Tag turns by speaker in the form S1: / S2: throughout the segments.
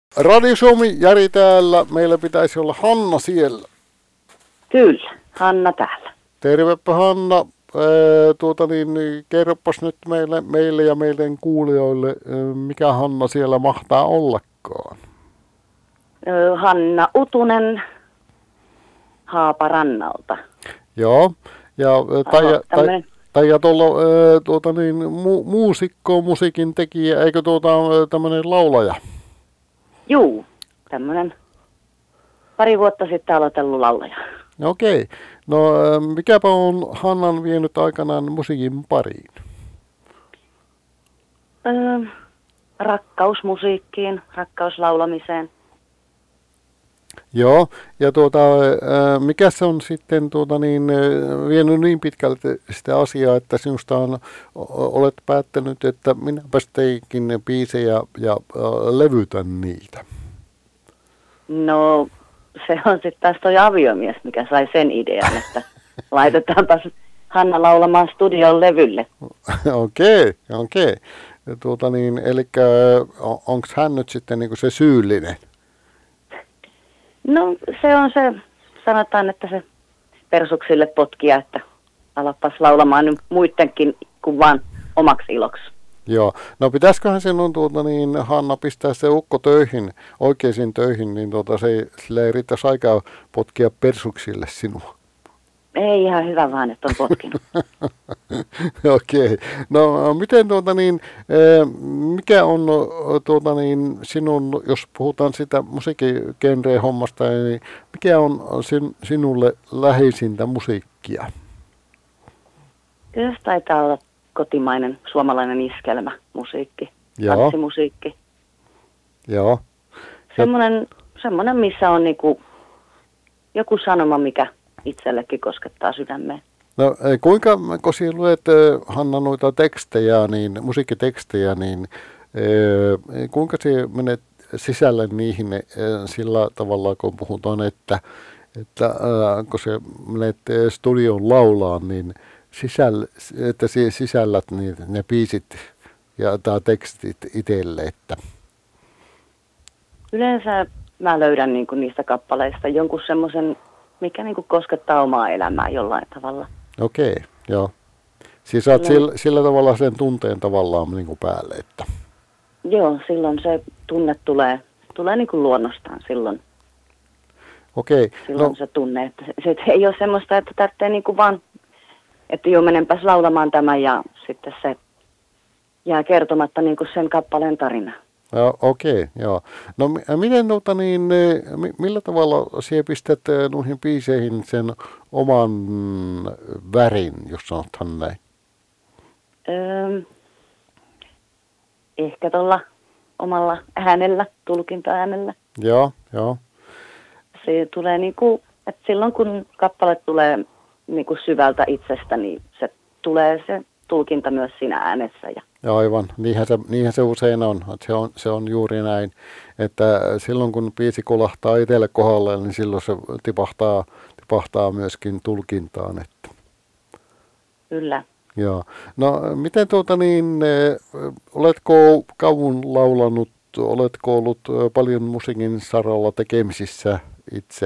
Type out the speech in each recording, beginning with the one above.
S1: Radio Suomi, Jari täällä. Meillä pitäisi olla Hanna siellä.
S2: Kyllä, Hanna täällä.
S1: Tervepä Hanna. Kerropas nyt meille ja meidän kuulijoille, mikä Hanna siellä mahtaa ollakaan.
S2: Hanna Utunen Haaparannalta.
S1: Joo, ja Taija tuolla muusikko, musiikin tekijä, eikö tämmöinen laulaja?
S2: Juu, tämmöinen pari vuotta sitten aloitellut laulaja.
S1: Okei. No mikäpä on Hannan vienyt aikanaan musiikin pariin?
S2: Rakkaus musiikkiin, rakkaus laulamiseen.
S1: Joo, ja mikä se on sitten vienyt niin pitkälti sitä asiaa, että sinusta olet päättänyt, että minäpäs teikin biisejä ja levytän niitä?
S2: No se on sitten taas toi aviomies, mikä sai sen idean, että laitetaanpas Hanna laulamaan studion levylle.
S1: Okei. Eli onko hän nyt sitten niinku se syyllinen?
S2: No se on se, sanotaan, että se persuksille potkia, että alapas laulamaan nyt muidenkin kuin vaan omaksi iloksi.
S1: Joo, no pitäisiköhän sinun Hanna pistää se ukko töihin, oikeisiin töihin, niin sillä ei riittäisi aikaa potkia persuksille sinua.
S2: Ei ihan hyvä vaan, että on potkinut.
S1: Okei. No miten mikä on sinun, jos puhutaan sitä musiikkigenreen hommasta, niin mikä on sinulle läheisintä musiikkia?
S2: Kyllä taitaa olla kotimainen suomalainen iskelmä musiikki, tanssimusiikki.
S1: Joo.
S2: Semmoinen, missä on niinku joku sanoma, mikä itsellekin koskettaa sydämeen.
S1: No kuinka, kun sinä luet, Hanna, noita tekstejä, niin, musiikkitekstejä, niin kuinka sinä menet sisälle niihin sillä tavalla, kun puhutaan, että kun se menet studion laulaan, niin että sinä sisällät ne biisit ja tekstit itselle, että...
S2: Yleensä mä löydän niistä kappaleista jonkun semmoisen, mikä koskettaa omaa elämää jollain tavalla.
S1: Okei, joo. Siis saat sillä tavalla sen tunteen tavallaan päälle, että...
S2: Joo, silloin se tunne tulee luonnostaan silloin.
S1: Okei.
S2: Silloin se tunne, että se ei ole semmoista, että tarvitsee vaan, että joo, menenpäs laulamaan tämän ja sitten se jää kertomatta sen kappaleen tarina.
S1: Okei, joo. No miten millä tavalla sinä pistät noihin biiseihin sen oman värin, jos sanothan näin?
S2: Ehkä tuolla omalla äänellä, tulkinta-äänellä.
S1: Joo.
S2: Se tulee että silloin kun kappale tulee syvältä itsestä, niin se tulee se tulkinta myös siinä äänessä.
S1: Ja aivan, niinhän se usein on. Se on juuri näin, että silloin kun biisi kolahtaa itselle kohdalle, niin silloin se tipahtaa myöskin tulkintaan. Että.
S2: Kyllä.
S1: Joo. No miten oletko kauan laulanut, oletko ollut paljon musiikin saralla tekemisissä itse?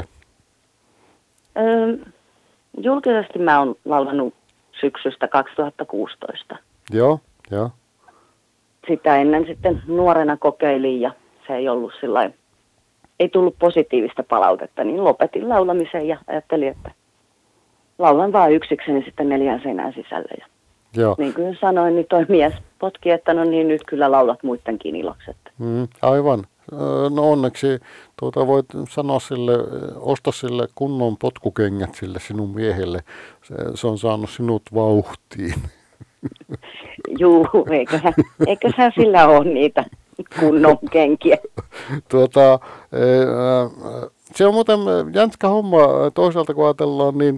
S2: Julkisesti mä oon laulanut syksystä 2016.
S1: Joo.
S2: Sitä ennen sitten nuorena kokeilin ja se ei ollut ei tullut positiivista palautetta, niin lopetin laulamisen ja ajattelin, että laulan vaan yksikseni sitten 4 seinän sisällä.
S1: Joo.
S2: Niin kuin sanoin, niin toi mies potki, että no niin, nyt kyllä laulat muidenkin iloksi.
S1: Aivan. No onneksi voit sanoa osta sille kunnon potkukengät sille sinun miehelle. Se on saanut sinut vauhtiin.
S2: Juu, eiköhän sillä ole niitä kunnon kenkiä.
S1: Se on muuten jänskä homma toisaalta, kun ajatellaan, niin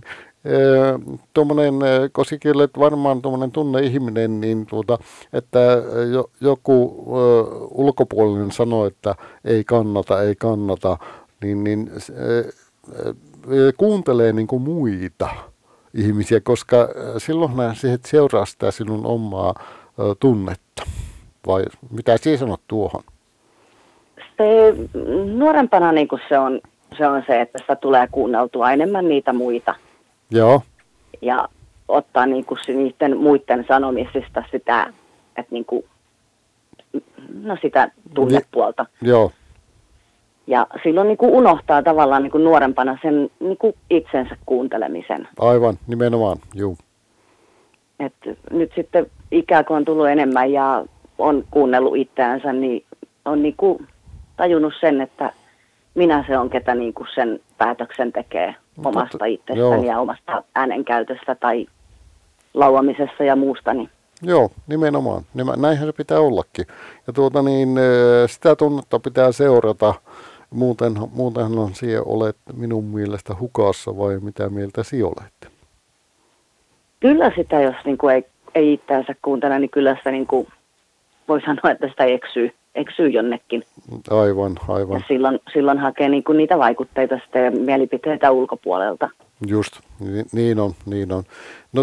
S1: koska olet varmaan tuommoinen tunne-ihminen, niin että joku ulkopuolinen sanoo, että ei kannata, niin kuuntelee muita ihmisiä, koska silloin se seuraa sitä sinun omaa tunnetta. Vai mitä sinä sanot tuohon?
S2: Se nuorempana niin kuin se on se, että sitä tulee kuunneltua enemmän niitä muita.
S1: Joo.
S2: Ja ottaa niin kuin niiden muiden sanomisista sitä, että niin kuin, no sitä tunnepuolta.
S1: Joo.
S2: Ja silloin niin kuin unohtaa tavallaan niin kuin nuorempana sen niin kuin itsensä kuuntelemisen.
S1: Aivan, nimenomaan, juu.
S2: Et nyt sitten ikää kun on tullut enemmän ja on kuunnellut itseänsä, niin on niin kuin tajunnut sen, että minä se on, ketä niin kuin sen päätöksen tekee omasta itsestäni ja omasta äänenkäytöstä tai lauamisessa ja muusta. Niin.
S1: Joo, nimenomaan. Näinhän se pitää ollakin. Ja sitä tunnetta pitää seurata. Muutenhan siellä olet minun mielestä hukassa, vai mitä mieltä sinä olet?
S2: Kyllä sitä, jos niin kuin ei itseänsä kuuntele, niin kyllä sitä niin kuin voi sanoa, että sitä eksyy jonnekin.
S1: Aivan.
S2: Ja silloin hakee niin kuin niitä vaikutteita sitten ja mielipiteitä ulkopuolelta.
S1: Just, niin on. No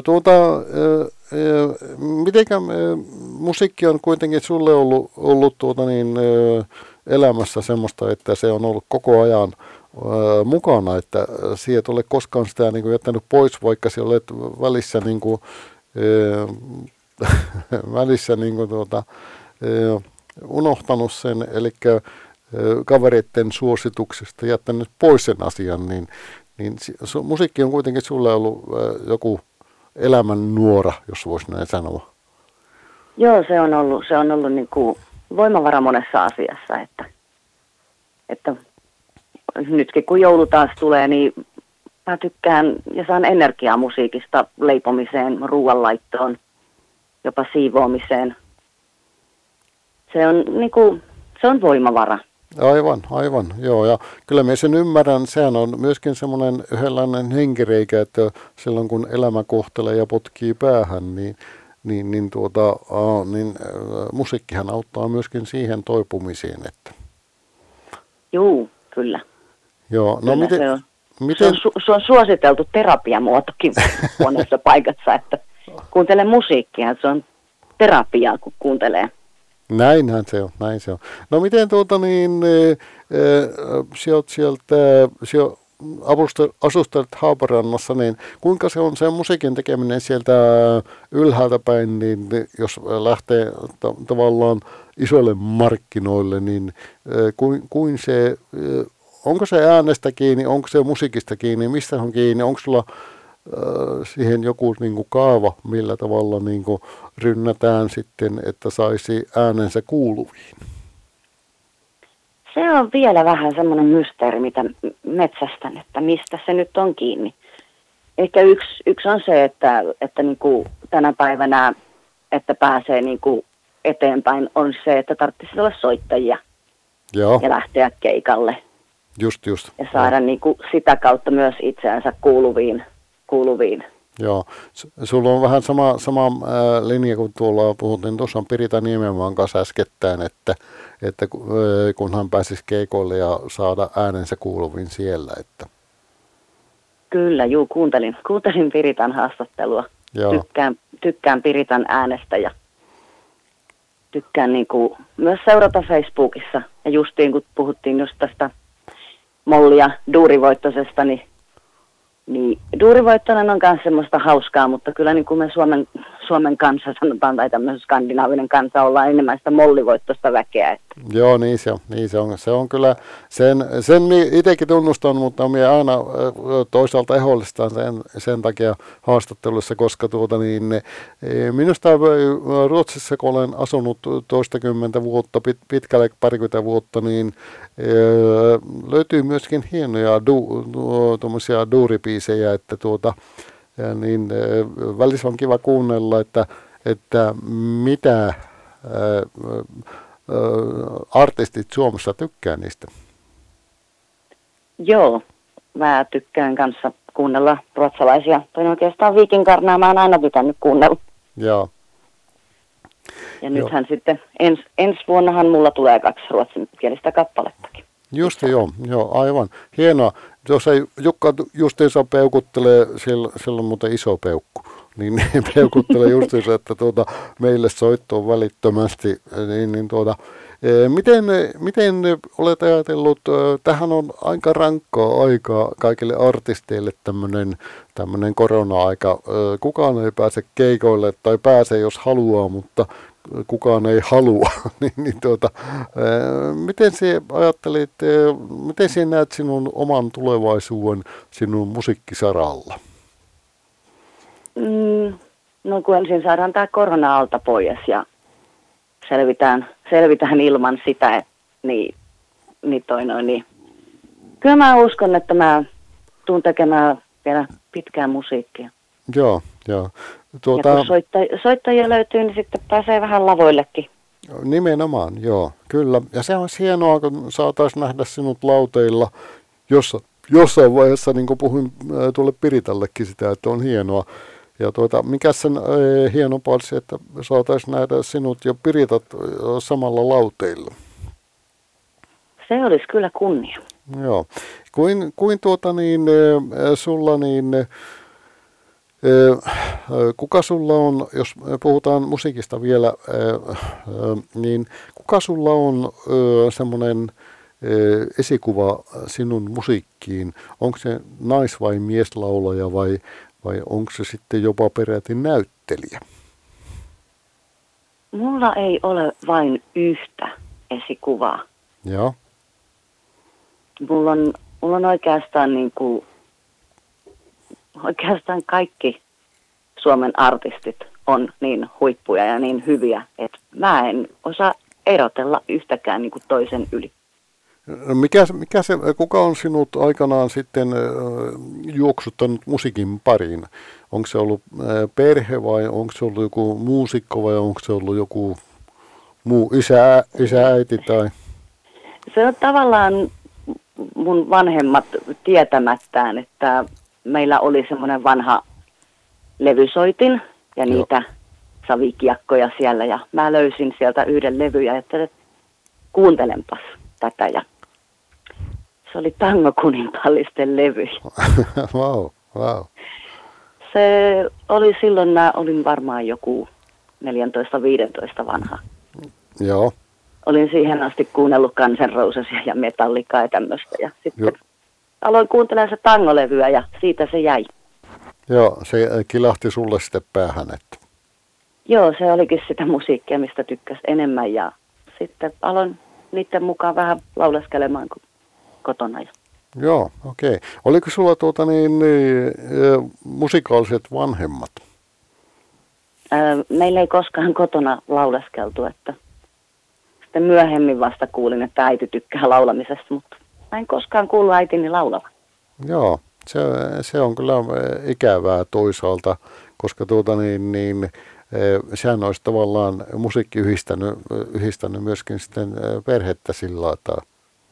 S1: mitenkä musiikki on kuitenkin sulle ollut elämässä semmoista, että se on ollut koko ajan mukana, että sinä et ole koskaan sitä niin kuin jättänyt pois, vaikka sinä olet välissä unohtanut sen, eli kavereiden suosituksesta jättänyt pois sen asian, niin musiikki on kuitenkin sulle ollut joku elämän nuora, jos voisi näin sanoa.
S2: Joo, se on ollut niin kuin voimavara monessa asiassa, että nytkin kun joulu taas tulee, niin mä tykkään ja saan energiaa musiikista leipomiseen, ruoanlaittoon, jopa siivoamiseen. Se on voimavara.
S1: Aivan, joo. Ja kyllä minä sen ymmärrän, sehän on myöskin semmoinen henkireikä, että silloin kun elämä kohtelee ja potkii päähän, niin musiikkihan auttaa myöskin siihen toipumiseen. Että.
S2: Juu, kyllä.
S1: Joo, no
S2: kyllä se on suositeltu terapiamuotokin monessa paikassa, että kuuntele musiikkia, se on terapiaa, kun kuuntelee.
S1: Näin se on. No miten asustelet Haaparannassa, niin kuinka se on se musiikin tekeminen sieltä ylhäältä päin, niin jos lähtee tavallaan isoille markkinoille, niin kuin se, onko se äänestä kiinni, onko se musiikista kiinni, mistä on kiinni, onko sulla siihen joku niin kuin kaava, millä tavalla niin kuin rynnätään sitten, että saisi äänensä kuuluviin?
S2: Se on vielä vähän semmoinen mysteeri, mitä metsästän, että mistä se nyt on kiinni. Ehkä yksi on se, että niin kuin tänä päivänä, että pääsee niin kuin eteenpäin, on se, että tarvitsisi olla soittajia.
S1: Joo.
S2: Ja lähteä keikalle.
S1: Just.
S2: Ja saada niin kuin sitä kautta myös itseänsä kuuluviin.
S1: Joo, sulla on vähän sama linja kuin tuolla puhuttiin tuossa Pirita Niemenmaan kanssa äskettäin, että kun hän pääsisi keikoille ja saada äänensä kuuluviin siellä. Että.
S2: Kyllä, kuuntelin Piritan haastattelua. Tykkään Piritan äänestä ja tykkään niin kuin myös seurata Facebookissa. Ja justiin kun puhuttiin just tästä Molli- ja Duurivoittosesta, niin Duurivoittonen on myös semmoista hauskaa, mutta kyllä niin kuin me Suomen kanssa sanotaan, tai tämmöisen skandinaavinen kansa, ollaan enemmän sitä mollivoittoista väkeä. Että.
S1: Joo, niin se on. Se on kyllä, sen itsekin tunnustan, mutta minä aina toisaalta ehollistan sen takia haastattelussa, koska minusta Ruotsissa, kun olen asunut toistakymmentä vuotta, pitkälle parikymmentä vuotta, niin löytyy myöskin hienoja tuommoisia duuripiisejä, että niin välissä on kiva kuunnella, että mitä artistit Suomessa tykkää niistä. Joo,
S2: mä tykkään kanssa kuunnella ruotsalaisia. Tai oikeastaan Viikinkarnaa mä oon aina pitänyt kuunnella.
S1: Joo.
S2: Ja nythän sitten ensi vuonnahan mulla tulee 2 ruotsinkielistä kappalettakin.
S1: Just joo, aivan. Hienoa. Jos ei Jukka justiinsa peukuttelee, siellä on muuten iso peukku, niin peukuttelee justiinsa, että meille soittoon välittömästi. Miten olet ajatellut, tähän on aika rankkaa aikaa kaikille artisteille tämmöinen korona-aika. Kukaan ei pääse keikoille tai pääsee jos haluaa, mutta kukaan ei halua. Miten sinä ajattelit, miten sinä näet sinun oman tulevaisuuden sinun musiikkisaralla?
S2: No kun ensin saadaan tämä korona alta pois ja selvitään ilman sitä, niin kyllä mä uskon, että mä tuun tekemään vielä pitkää musiikkia.
S1: Joo.
S2: Ja kun soittajia löytyy, niin sitten pääsee vähän lavoillekin.
S1: Nimenomaan, joo, kyllä. Ja se on hienoa, kun saataisiin nähdä sinut lauteilla jossain vaiheessa, niin kuin puhuin tuolle Piritallekin sitä, että on hienoa. Ja mikä sen hienompaa olisi, että saataisiin nähdä sinut ja Piritat samalla lauteilla.
S2: Se olisi kyllä kunnia.
S1: Joo. Sulla kuka sulla on, jos puhutaan musiikista vielä, niin kuka sulla on semmoinen esikuva sinun musiikkiin? Onko se nais- vai mieslaulaja vai onko se sitten jopa peräti näyttelijä?
S2: Mulla ei ole vain yhtä esikuvaa.
S1: Joo.
S2: Mulla on oikeastaan kaikki Suomen artistit on niin huippuja ja niin hyviä, että mä en osaa erotella yhtäkään niin kuin toisen yli.
S1: No kuka on sinut aikanaan sitten juoksuttanut musiikin pariin? Onko se ollut perhe vai onko se ollut joku muusikko vai onko se ollut joku muu isä, äiti tai?
S2: Se on tavallaan mun vanhemmat tietämättään, että meillä oli semmoinen vanha levysoitin ja niitä savikiekkoja siellä ja mä löysin sieltä yhden levyn ja ajattelin, että kuuntelenpas tätä ja se oli Tangokuninkaallisten levy.
S1: Wow.
S2: Se oli silloin, mä olin varmaan joku 14-15 vanha.
S1: Joo.
S2: Olin siihen asti kuunnellut Guns N' Rosesia ja Metallicaa ja tämmöistä ja sitten aloin kuuntelemaan se tangolevyä ja siitä se jäi.
S1: Joo, se kilahti sulle sitten päähän. Että.
S2: Joo, se olikin sitä musiikkia, mistä tykkäsi enemmän ja sitten aloin niiden mukaan vähän lauleskelemaan kotona.
S1: Joo, okei. Oliko sulla musikaaliset vanhemmat?
S2: Meillä ei koskaan kotona lauleskeltu, että sitten myöhemmin vasta kuulin, että äiti tykkää laulamisesta, mutta mä en koskaan kuullut äitini laulava.
S1: Joo, se on kyllä ikävää toisaalta, koska sehän olisi tavallaan musiikki yhdistänyt myöskin sitten perhettä sillä lailla.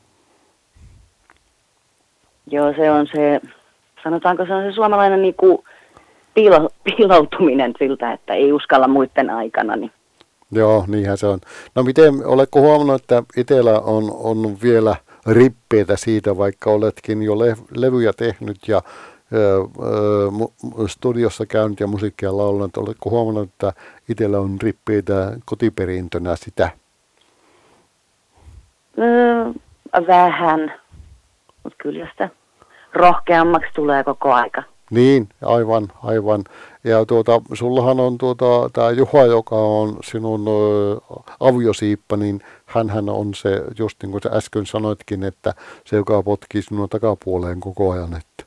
S2: Joo, sanotaanko se on se suomalainen niinku piiloutuminen siltä, että ei uskalla muiden aikana. Niin.
S1: Joo, niinhän se on. No miten, oletko huomannut, että itsellä on vielä rippeitä siitä, vaikka oletkin jo levyjä tehnyt ja studiossa käynyt ja musiikkia laulanut, oletko huomannut, että itsellä on rippeitä kotiperintönä sitä?
S2: Vähän, mutta kyllä sitä rohkeammaksi tulee koko aika.
S1: Niin, aivan. Ja sullahan on tämä Juha, joka on sinun aviosiippa, niin hänhän on se, just niin kuin sä äsken sanoitkin, että se, joka potkii sinua takapuoleen koko ajan. Että.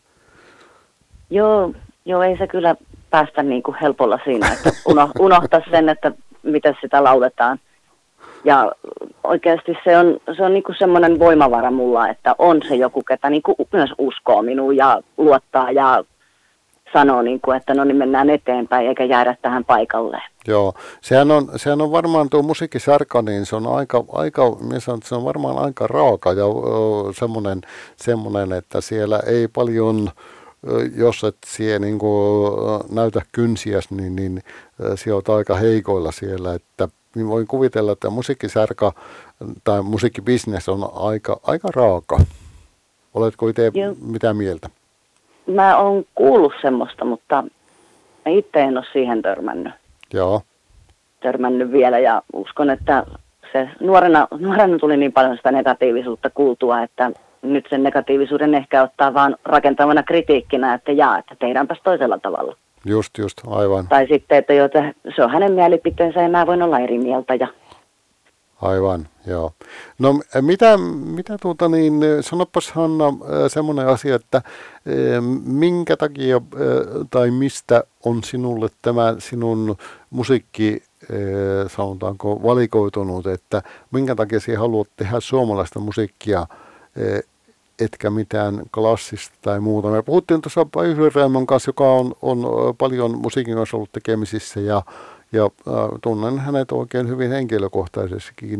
S2: Joo, ei se kyllä päästä niin kuin helpolla siinä, että unohtaa sen, että miten sitä lauletaan. Ja oikeasti se on niin kuin semmoinen voimavara mulla, että on se joku, ketä niin kuin myös uskoo minuun ja luottaa ja sanoo, niin kuin, että no niin mennään eteenpäin eikä jäädä tähän paikalleen.
S1: Joo, sehän on varmaan tuo musiikkisarka, niin se on se on varmaan aika raaka ja semmoinen, että siellä ei paljon, jos et siellä niin kuin näytä kynsiäs, niin siellä on aika heikoilla siellä, että voin kuvitella, että musiikkisarka tai musiikkibisnes on aika raaka. Oletko itse mitä mieltä?
S2: Mä oon kuullut semmoista, mutta mä itse en ole siihen törmännyt.
S1: Joo.
S2: Törmännyt vielä ja uskon, että se nuorena tuli niin paljon sitä negatiivisuutta kuultua, että nyt sen negatiivisuuden ehkä ottaa vaan rakentavana kritiikkinä, että että tehdäänpäs toisella tavalla.
S1: Just, aivan.
S2: Tai sitten, että se on hänen mielipiteensä ja mä voin olla eri mieltä.
S1: Aivan, joo. No mitä sanopas Hanna semmoinen asia, että minkä takia tai mistä on sinulle tämä sinun musiikki, sanotaanko, valikoitunut, että minkä takia sinä haluat tehdä suomalaista musiikkia, etkä mitään klassista tai muuta. Me puhuttiin tuossa Päivi Raimon kanssa, joka on paljon musiikin kanssa ollut tekemisissä ja tunnen hänet oikein hyvin henkilökohtaisestikin,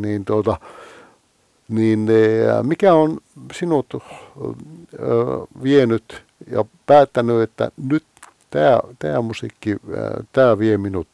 S1: mikä on sinut vienyt ja päättänyt, että nyt tämä musiikki, tämä vie minut?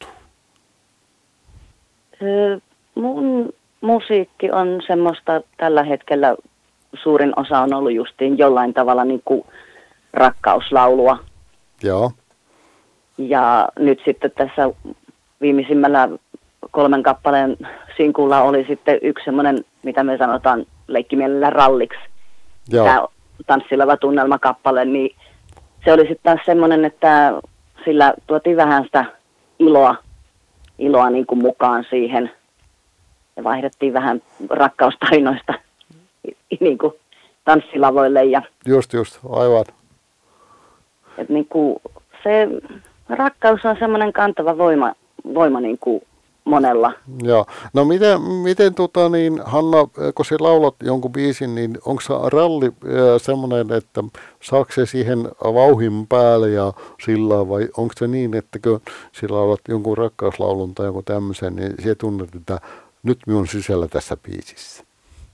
S2: Mun musiikki on semmoista tällä hetkellä, suurin osa on ollut justiin jollain tavalla niin kuin rakkauslaulua.
S1: Joo.
S2: Ja nyt sitten tässä viimeisimmällä 3 kappaleen sinkulla oli sitten yksi semmoinen, mitä me sanotaan leikkimielellä ralliksi.
S1: Joo.
S2: Tämä tanssileva tunnelmakappale, niin se oli sitten taas semmoinen, että sillä tuotiin vähän sitä iloa niin kuin mukaan siihen. Ja vaihdettiin vähän rakkaustarinoista niin kuin tanssilavoille. Ja,
S1: just, aivan.
S2: että niin kuin se rakkaus on semmoinen kantava voima niin kuin monella.
S1: Joo. No miten Hanna, kun sä laulat jonkun biisin, niin onko se ralli semmoinen, että saako se siihen vauhin päälle ja sillä, vai onko se niin, että kun sä laulat jonkun rakkauslaulun tai joku tämmöisen, niin sä tunnet, että nyt minun sisällä tässä biisissä?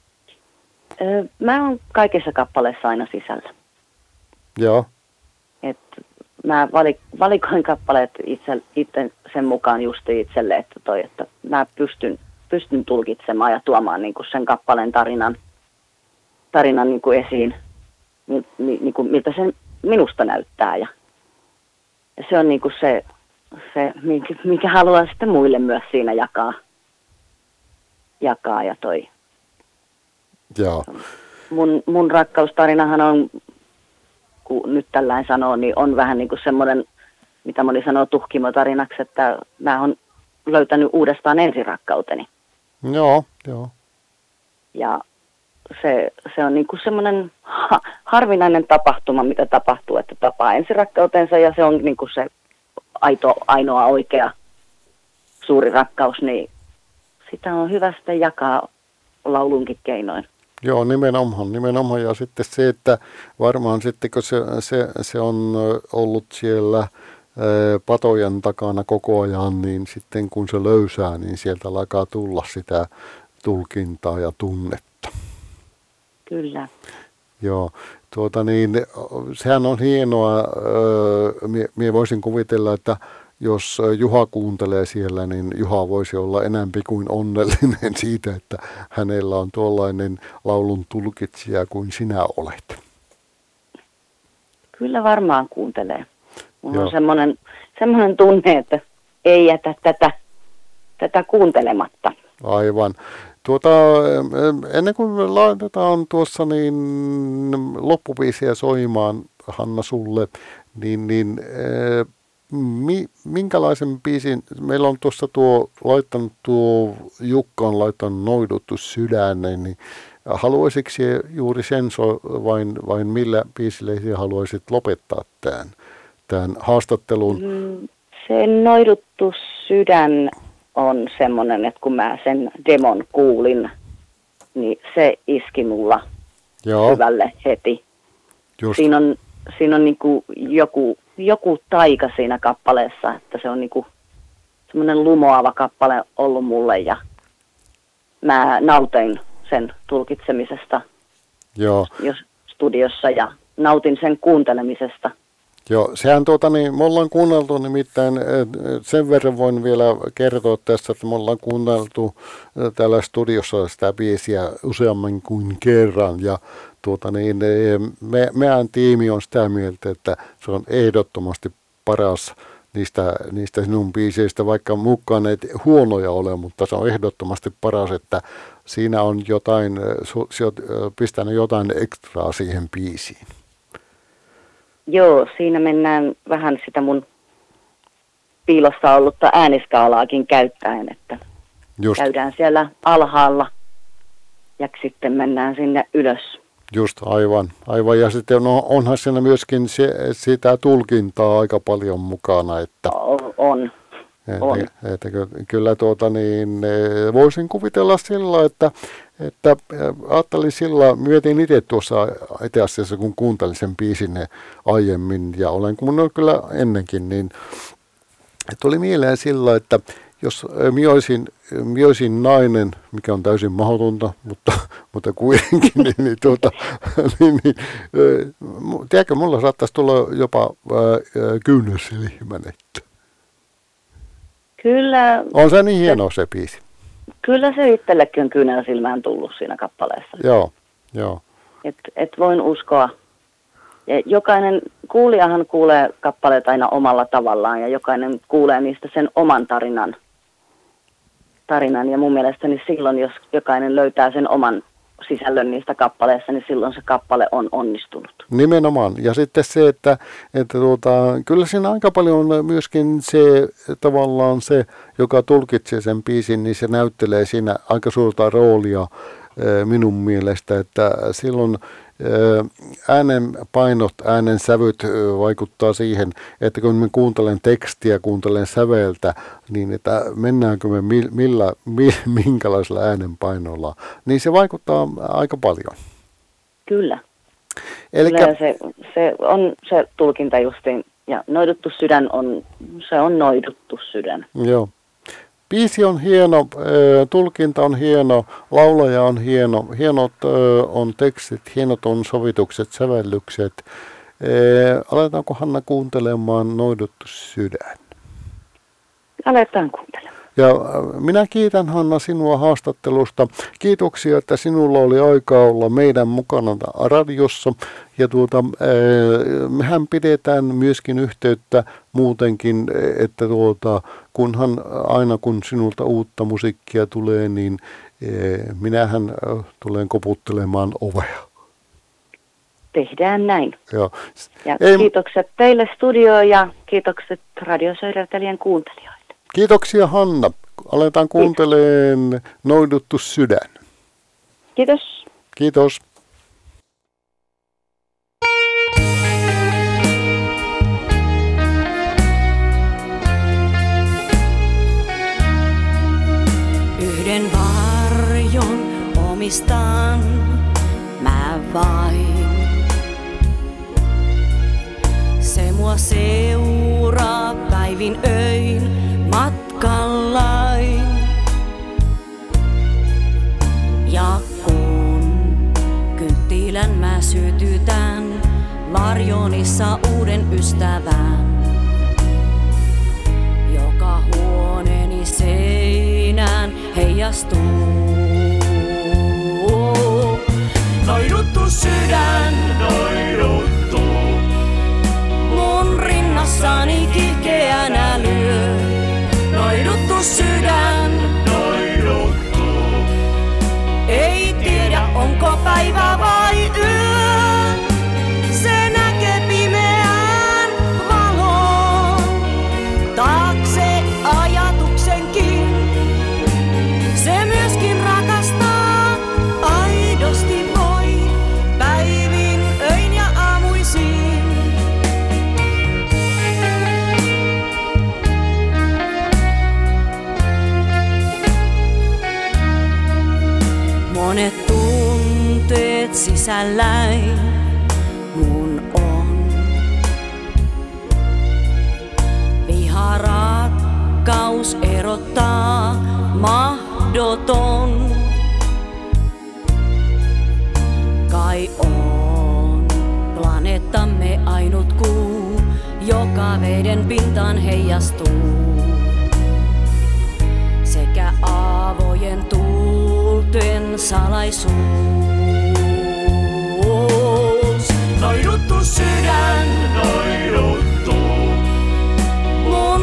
S2: Mä oon kaikissa kappaleissa aina sisällä.
S1: Joo.
S2: Mä valikoin kappaleet itse sen mukaan justi itselle, että mä pystyn tulkitsemaan ja tuomaan niin kuin sen kappaleen tarinan niin kuin esiin, niin kuin miltä se minusta näyttää. Ja se on niin kuin se minkä haluaa sitten muille myös siinä jakaa ja toi.
S1: Joo.
S2: Mun rakkaustarinahan on, kun nyt tällainen sanoo, niin on vähän niin kuin semmoinen, mitä moni sanoo tuhkimotarinaksi, että mä oon löytänyt uudestaan ensirakkauteni.
S1: Joo.
S2: Ja se on niin kuin semmoinen harvinainen tapahtuma, mitä tapahtuu, että tapaa ensirakkautensa ja se on niin kuin se ainoa oikea suuri rakkaus, niin sitä on hyvä sitten jakaa laulunkin keinoin.
S1: Joo, nimenomaan. Ja sitten se, että varmaan sitten kun se on ollut siellä patojen takana koko ajan, niin sitten kun se löysää, niin sieltä alkaa tulla sitä tulkintaa ja tunnetta.
S2: Kyllä.
S1: Joo, sehän on hienoa. Mie voisin kuvitella, että jos Juha kuuntelee siellä, niin Juha voisi olla enemmän kuin onnellinen siitä, että hänellä on tuollainen laulun tulkitsija kuin sinä olet.
S2: Kyllä varmaan kuuntelee. Mulla on semmoinen tunne, että ei jätä tätä kuuntelematta.
S1: Aivan. Ennen kuin laitetaan tuossa niin loppubiisiä soimaan, Hanna, sulle, minkälaisen biisin, meillä on tuossa Jukka on laittanut Noiduttu sydänen, niin haluaisitko juuri sen vain millä biisille haluaisit lopettaa tämän haastattelun?
S2: Se Noiduttu sydän on semmoinen, että kun mä sen demon kuulin, niin se iski mulla hyvälle heti.
S1: Just.
S2: Siinä on niinku joku taika siinä kappaleessa, että se on niinku semmoinen lumoava kappale ollut mulle ja mä nautin sen tulkitsemisesta studiossa ja nautin sen kuuntelemisesta.
S1: Joo, sehän me ollaan kuunneltu nimittäin, sen verran voin vielä kertoa tässä, että me ollaan kuunneltu täällä studiossa sitä biisiä useamman kuin kerran ja meidän tiimi on sitä mieltä, että se on ehdottomasti paras niistä sinun biiseistä, vaikka mukaan ei huonoja ole, mutta se on ehdottomasti paras, että siinä on jotain, pistänyt jotain ekstraa siihen biisiin.
S2: Joo, siinä mennään vähän sitä mun piilossa ollutta ääniskaalaakin käyttäen, että
S1: Just.
S2: käydään siellä alhaalla ja sitten mennään sinne ylös.
S1: Just, aivan. Ja sitten onhan siinä myöskin sitä tulkintaa aika paljon mukana, että
S2: On.
S1: Että kyllä voisin kuvitella sillä, että ajattelin sillä, mietin itse tuossa itse asiassa, kun kuuntelin sen biisin aiemmin ja olen kuunnellut kyllä ennenkin, niin tuli mieleen sillä, että jos minä olisin nainen, mikä on täysin mahdotonta, mutta kuitenkin, tiedätkö, mulla saattaisi tulla jopa kyynärsilihmän.
S2: Kyllä.
S1: On se niin hieno se biisi.
S2: Kyllä se itsellekin on kyynärsilmään tullut siinä kappaleessa.
S1: Joo.
S2: Et voin uskoa. Ja jokainen kuulijahan kuulee kappaleet aina omalla tavallaan ja jokainen kuulee niistä sen oman tarinan. Ja mun mielestäni silloin, jos jokainen löytää sen oman sisällön niistä kappaleista, niin silloin se kappale on onnistunut.
S1: Nimenomaan. Ja sitten se, että kyllä siinä aika paljon on myöskin se tavallaan se, joka tulkitsee sen biisin, niin se näyttelee siinä aika suurta roolia minun mielestä, että silloin äänen painot, äänen sävyt vaikuttaa siihen, että kun mä kuuntelen tekstiä, kuuntelen säveltä, niin että mennäänkö me minkälaisella äänenpainolla, niin se vaikuttaa aika paljon.
S2: Kyllä.
S1: Elikkä
S2: se on se tulkinta justiin, ja noiduttu sydän on noiduttu sydän.
S1: Joo. Biisi on hieno, tulkinta on hieno, laulaja on hieno, hienot on tekstit, hienot on sovitukset, sävellykset. Aletaanko Hanna kuuntelemaan Noiduttu sydän?
S2: Aletaan kuuntelemaan.
S1: Ja minä kiitän, Hanna, sinua haastattelusta. Kiitoksia, että sinulla oli aikaa olla meidän mukana radiossa. Ja mehän pidetään myöskin yhteyttä muutenkin, että kun sinulta uutta musiikkia tulee, niin minähän tulen koputtelemaan ovea.
S2: Tehdään näin.
S1: Joo.
S2: Ja kiitokset teille studioon ja kiitokset Radiosöydertelien kuuntelijoille.
S1: Kiitoksia, Hanna. Aletaan kuuntelemaan Noiduttu sydän.
S2: Kiitos.
S1: Kiitos.
S3: Yhden varjon omistan mä vain. Se mua seuraa päivin öin matkallain. Ja kun kynttilän mä sytytän, varjonissa uuden ystävän, joka huoneeni seinään heijastuu. Noiduttu sydän, noiduttu, mun rinnassani kiihkeänä lyö. Noiduttu sydän, noiduttu, ei tiedä onko päivä vai yö. Se näkee pimeään valon, taakse ajatuksenkin. Se myöskin rakastaa, aidosti voi, päivin, öin ja aamuisin. Monet tunteet sisälläin mun on. Viha, rakkaus erottaa mahdoton. Kai on planeettamme ainut kuu, joka veden pintaan heijastuu. Sekä aavojen tuulten salaisuus. Noiduttu sydän, noiduttu, mun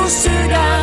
S3: sydän.